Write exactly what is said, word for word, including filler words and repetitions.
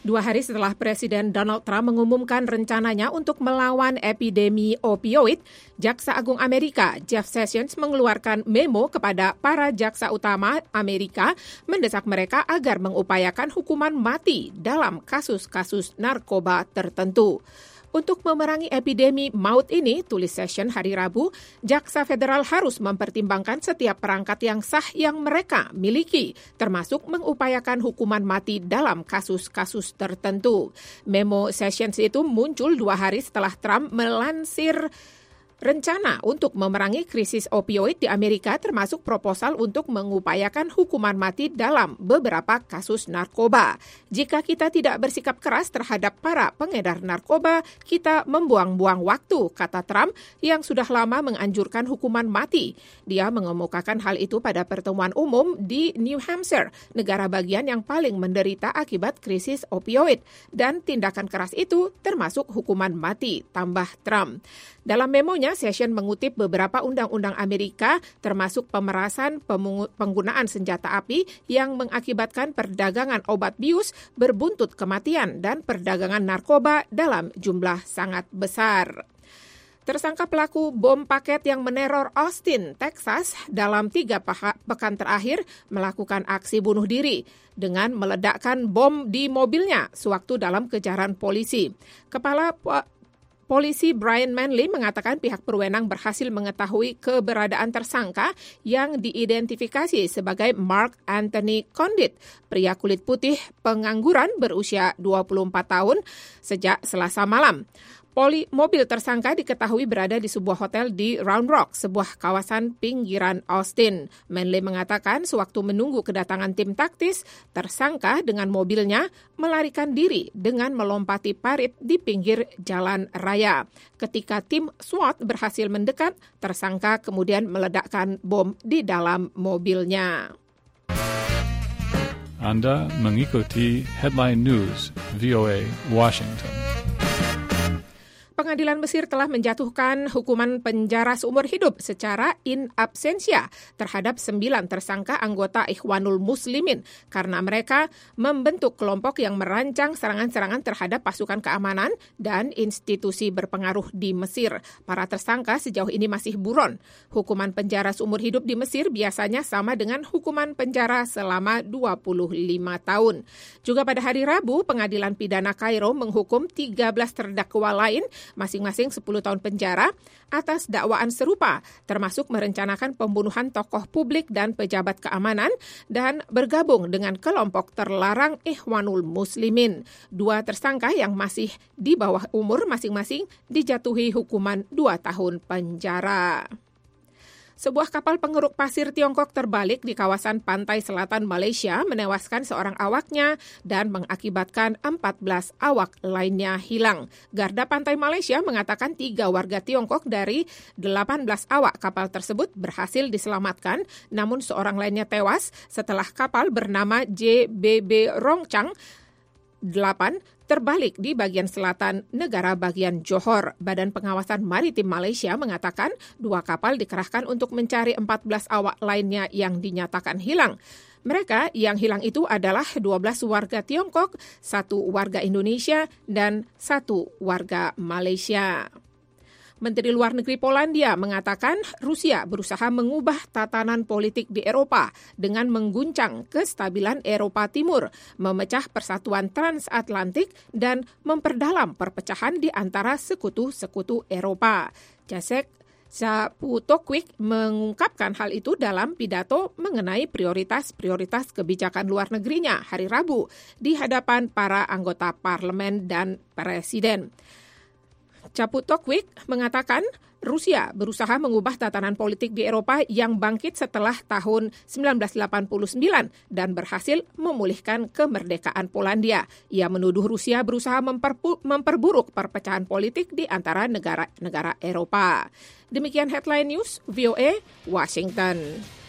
Dua hari setelah Presiden Donald Trump mengumumkan rencananya untuk melawan epidemi opioid, Jaksa Agung Amerika Jeff Sessions mengeluarkan memo kepada para jaksa utama Amerika mendesak mereka agar mengupayakan hukuman mati dalam kasus-kasus narkoba tertentu. Untuk memerangi epidemi maut ini, tulis Sessions hari Rabu, jaksa federal harus mempertimbangkan setiap perangkat yang sah yang mereka miliki, termasuk mengupayakan hukuman mati dalam kasus-kasus tertentu. Memo Sessions itu muncul dua hari setelah Trump melansir rencana untuk memerangi krisis opioid di Amerika, termasuk proposal untuk mengupayakan hukuman mati dalam beberapa kasus narkoba. Jika kita tidak bersikap keras terhadap para pengedar narkoba, kita membuang-buang waktu, kata Trump yang sudah lama menganjurkan hukuman mati. Dia mengemukakan hal itu pada pertemuan umum di New Hampshire, negara bagian yang paling menderita akibat krisis opioid. Dan tindakan keras itu termasuk hukuman mati, tambah Trump. Dalam memonya, Sessions mengutip beberapa undang-undang Amerika, termasuk pemerasan, penggunaan senjata api yang mengakibatkan perdagangan obat bius berbuntut kematian dan perdagangan narkoba dalam jumlah sangat besar. Tersangka pelaku bom paket yang meneror Austin, Texas dalam tiga pekan terakhir melakukan aksi bunuh diri dengan meledakkan bom di mobilnya sewaktu dalam kejaran polisi. Kepala Polisi Brian Manley mengatakan pihak berwenang berhasil mengetahui keberadaan tersangka yang diidentifikasi sebagai Mark Anthony Condit, pria kulit putih pengangguran berusia dua puluh empat tahun sejak Selasa malam. Poli, mobil tersangka diketahui berada di sebuah hotel di Round Rock, sebuah kawasan pinggiran Austin. Manley mengatakan sewaktu menunggu kedatangan tim taktis, tersangka dengan mobilnya melarikan diri dengan melompati parit di pinggir jalan raya. Ketika tim SWAT berhasil mendekat, tersangka kemudian meledakkan bom di dalam mobilnya. Anda mengikuti Headline News V O A Washington. Pengadilan Mesir telah menjatuhkan hukuman penjara seumur hidup secara in absentia terhadap sembilan tersangka anggota Ikhwanul Muslimin karena mereka membentuk kelompok yang merancang serangan-serangan terhadap pasukan keamanan dan institusi berpengaruh di Mesir. Para tersangka sejauh ini masih buron. Hukuman penjara seumur hidup di Mesir biasanya sama dengan hukuman penjara selama dua puluh lima tahun. Juga pada hari Rabu, Pengadilan Pidana Kairo menghukum tiga belas terdakwa lain masing-masing sepuluh tahun penjara atas dakwaan serupa, termasuk merencanakan pembunuhan tokoh publik dan pejabat keamanan dan bergabung dengan kelompok terlarang Ikhwanul Muslimin. Dua tersangka yang masih di bawah umur masing-masing dijatuhi hukuman dua tahun penjara. Sebuah kapal pengeruk pasir Tiongkok terbalik di kawasan pantai selatan Malaysia menewaskan seorang awaknya dan mengakibatkan empat belas awak lainnya hilang. Garda Pantai Malaysia mengatakan tiga warga Tiongkok dari delapan belas awak kapal tersebut berhasil diselamatkan, namun seorang lainnya tewas setelah kapal bernama J B B Rongchang delapan terbalik di bagian selatan negara bagian Johor. Badan Pengawasan Maritim Malaysia mengatakan dua kapal dikerahkan untuk mencari empat belas awak lainnya yang dinyatakan hilang. Mereka yang hilang itu adalah dua belas warga Tiongkok, satu warga Indonesia, dan satu warga Malaysia. Menteri Luar Negeri Polandia mengatakan Rusia berusaha mengubah tatanan politik di Eropa dengan mengguncang kestabilan Eropa Timur, memecah persatuan transatlantik, dan memperdalam perpecahan di antara sekutu-sekutu Eropa. Jacek Zaputokwik mengungkapkan hal itu dalam pidato mengenai prioritas-prioritas kebijakan luar negerinya hari Rabu di hadapan para anggota parlemen dan presiden. Zaputokwik mengatakan Rusia berusaha mengubah tatanan politik di Eropa yang bangkit setelah tahun sembilan belas delapan puluh sembilan dan berhasil memulihkan kemerdekaan Polandia. Ia menuduh Rusia berusaha memperpu- memperburuk perpecahan politik di antara negara-negara Eropa. Demikian Headline News V O A Washington.